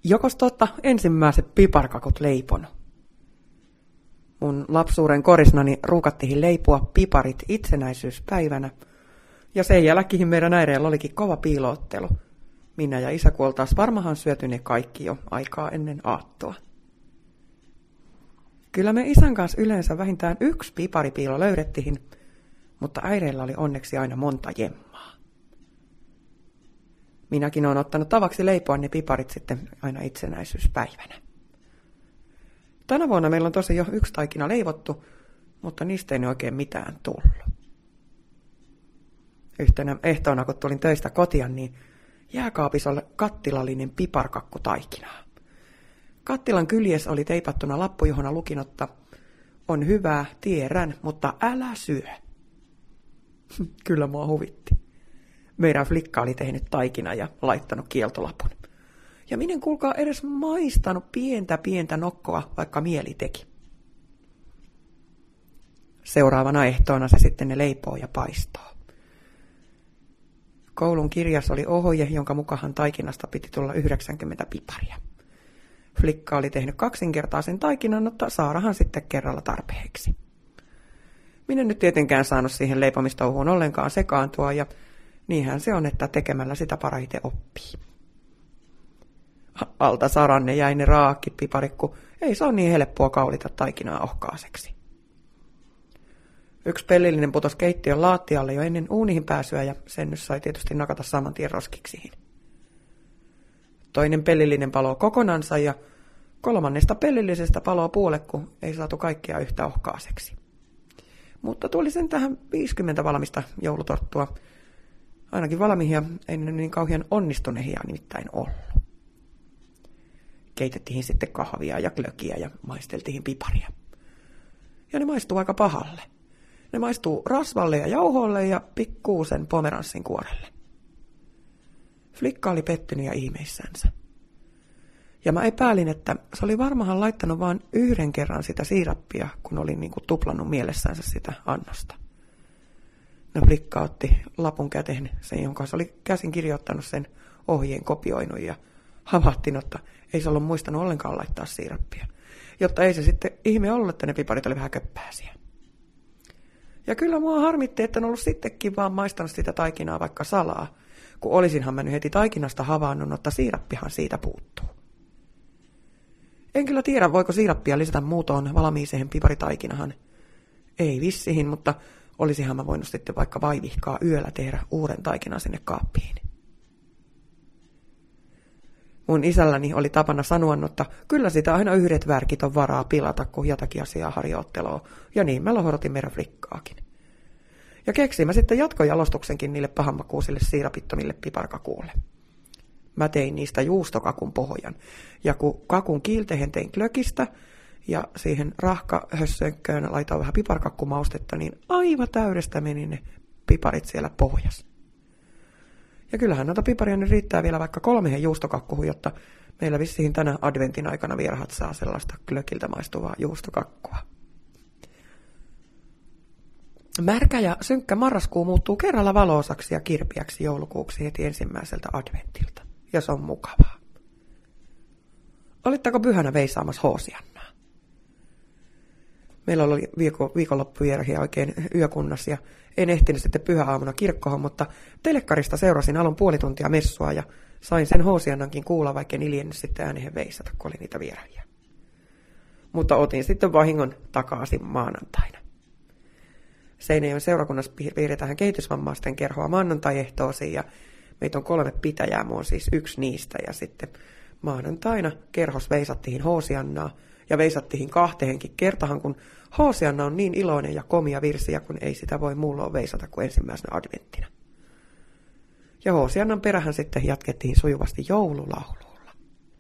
Jokos totta ensimmäiset piparkakut leiponut. Mun lapsuuden korisnani ruukattiin leipua piparit itsenäisyyspäivänä, ja sen jälkeen meidän äireillä olikin kova piiloottelu. Minä ja isä kuoltaas varmahan syöty ne kaikki jo aikaa ennen aattoa. Kyllä me isän kanssa yleensä vähintään yksi piparipiilo löydettiin, mutta äireillä oli onneksi aina monta jemmaa. Minäkin olen ottanut tavaksi leipoa ne piparit sitten aina itsenäisyyspäivänä. Tänä vuonna meillä on tosi jo yksi taikina leivottu, mutta niistä ei oikein mitään tullut. Yhtenä ehtoona, kun tulin töistä kotia, niin jääkaapissa oli kattilallinen piparkakkutaikinaa. Kattilan kyljes oli teipattuna lappu, johon lukin, että on hyvää, tiedän, mutta älä syö. Kyllä mua huvitti. Meidän flikka oli tehnyt taikina ja laittanut kieltolapun. Ja minä en kuulkaa edes maistanut pientä nokkoa, vaikka mieli teki. Seuraavana ehtoona se sitten ne leipoo ja paistoo. Koulun kirjassa oli ohje, jonka mukaan taikinasta piti tulla 90 piparia. Flikka oli tehnyt kaksinkertaisen taikinan, mutta Saarahan sitten kerralla tarpeeksi. Minä en nyt tietenkään saanut siihen leipomistouhuun ollenkaan sekaantua, ja niinhän se on, että tekemällä sitä parhaiten oppii. Alta Saranne jäi ne raakki piparit, kun ei se ole niin helppoa kaulita taikinaa ohkaaseksi. Yksi pellillinen putosi keittiön lattialle jo ennen uunihin pääsyä, ja sen nyt sai tietysti nakata saman tien roskiksiin. Toinen pellillinen paloi kokonansa, ja kolmannesta pellillisestä paloi puolet, kun ei saatu kaikkea yhtä ohkaaseksi. Mutta tuli sen tähän 50 valmista joulutorttua. Ainakin valmiita ei ne niin kauhean onnistuneita nimittäin ollut. Keitettiin sitten kahvia ja glögiä ja maisteltiin piparia. Ja ne maistuu aika pahalle. Ne maistuu rasvalle ja jauholle ja pikkuusen pomeranssin kuorelle. Flikka oli pettynyt ja ihmeissänsä. Ja mä epäilin, että se oli varmahan laittanut vain yhden kerran sitä siirappia, kun olin niin kuin tuplannut mielessänsä sitä annosta. No Flikka otti lapun käteen, sen jonka se oli käsin kirjoittanut sen ohjeen kopioinut, ja havahdin, että ei se ollut muistanut ollenkaan laittaa siirappia. Jotta ei se sitten ihme ollut, että ne piparit oli vähän köppääsiä. Ja kyllä mua harmitti, että en ollut sittenkin vaan maistanut sitä taikinaa vaikka salaa, kun olisinhan mennyt heti taikinasta havainnut, että siirappihan siitä puuttuu. En kyllä tiedä, voiko siirappia lisätä muutoon valmiiseen piparitaikinahan. Ei vissiin, mutta olisihan mä voinut sitten vaikka vaivihkaa yöllä tehdä uuden taikinan sinne kaappiin. Mun isälläni oli tapana sanoa, että kyllä sitä aina yhdet värkit on varaa pilata, kun jotakin asiaa harjoitteloo, ja niin mä lohorotin meidän flikkaakin. Ja keksin mä sitten jatkojalostuksenkin niille pahanmakuisille siirapittomille piparkakuulle. Mä tein niistä juustokakun pohjan, ja kun kakun kiiltehen tein glökistä, ja siihen rahkahössönkköön laitoin vähän piparkakkumaustetta, niin aivan täydestä meni ne piparit siellä pohjassa. Ja kyllähän noita piparia nyt riittää vielä vaikka 3 juustokakkuun, jotta meillä vissiin tänä adventin aikana vierhat saa sellaista glökiltä maistuvaa juustokakkua. Märkä ja synkkä marraskuu muuttuu kerralla valoosaksi ja kirpiäksi joulukuuksi heti ensimmäiseltä adventilta, ja se on mukavaa. Olitteko pyhänä veisaamassa hoosiannaa? Meillä oli viikonloppuvierahia oikein yökunnassa, ja en ehtinyt sitten pyhäaamuna kirkkoon, mutta telekkarista seurasin alun puoli tuntia messua, ja sain sen hoosiannankin kuulla, vaikka en iljennyt sitten ääneen veisata, kun oli niitä vierahia. Mutta otin sitten vahingon takaisin maanantaina. Seinäjoen seurakunnassa piirretään kehitysvammaisten kerhoa maanantai-ehtoosiin, ja meitä on 3 pitäjää, mä oon siis yksi niistä, ja sitten maanantaina kerhos veisattiin hoosiannaa, ja veisattiin 2 kertahan, kun hoosianna on niin iloinen ja komia virsiä, kun ei sitä voi muulloin veisata kuin ensimmäisenä adventtina. Ja hoosiannan perähän sitten jatkettiin sujuvasti joululaululla.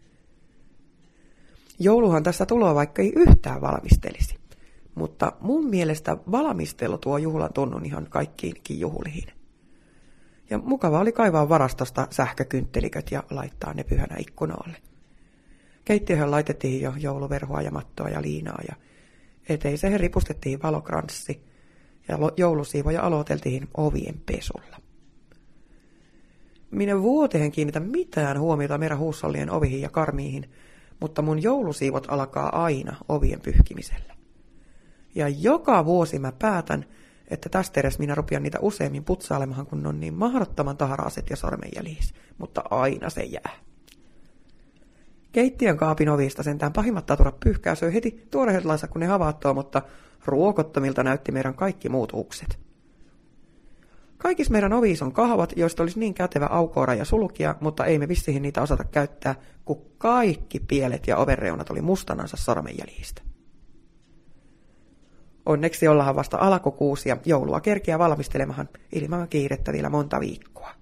Jouluhan tässä tulee, vaikka ei yhtään valmistelisi, mutta mun mielestä valmistelu tuo juhlan tunnun ihan kaikkiinkin juhliin. Ja mukava oli kaivaa varastosta sähkökyntteliköt ja laittaa ne pyhänä ikkunoille. Keittiöhön laitettiin jo jouluverhoa ja mattoa ja liinaa, ja eteiseen ripustettiin valokranssi, ja joulusiivoja aloiteltiin ovien pesulla. minä vuoteen kiinnitä mitään huomiota meidän huussollien oviin ja karmiihin, mutta mun joulusiivot alkaa aina ovien pyyhkimisellä. Ja joka vuosi mä päätän, että tästä edes minä rupean niitä useammin putsailemaan, kun ne on niin mahdottoman taharaaset ja sormenjäljis, mutta aina se jää. Keittiön kaapin ovista sentään pahimmat taturat pyyhkää söi heti tuorehetlaiset, kun ne havaattoo, mutta ruokottomilta näytti meidän kaikki muut ukset. Kaikissa meidän oviissa on kahvat, joista olisi niin kätevä aukoora ja sulkia, mutta ei me vissiin niitä osata käyttää, kun kaikki pielet ja ovenreunat oli mustanansa sormenjäljistä. Onneksi ollaan vasta alkukuusi ja joulua kerkiä valmistelemahan ilman kiirettä vielä monta viikkoa.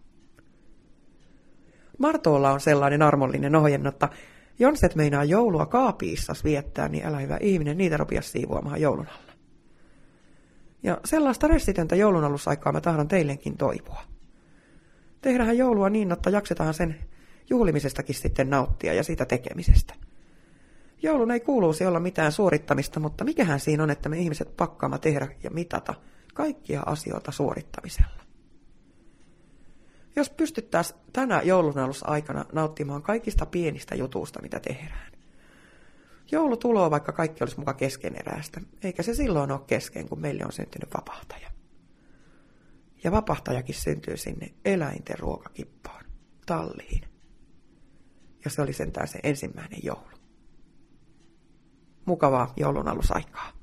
Martoolla on sellainen armollinen ohjennotta, jos et meinaa joulua kaapiissas viettää, niin älä hyvä ihminen niitä rupia siivoamaan joulun alla. Ja sellaista ressitöntä joulunalusaikaa mä tahdon teillekin toivoa. Tehdään joulua niin, että jaksetaan sen juhlimisestakin sitten nauttia ja siitä tekemisestä. Joulun ei kuuluisi olla mitään suorittamista, mutta mikähän siinä on, että me ihmiset pakkaamme tehdä ja mitata kaikkia asioita suorittamisella. Jos pystyttäisiin tänä joulunalusaikana nauttimaan kaikista pienistä jutuista, mitä tehdään. Joulu tulee, vaikka kaikki olisi muka keskeneräistä, eikä se silloin ole kesken, kun meille on syntynyt vapahtaja. Ja vapahtajakin syntyy sinne eläinten ruokakippaan, talliin. Ja se oli sentään se ensimmäinen joulu. Mukavaa joulunalusaikaa.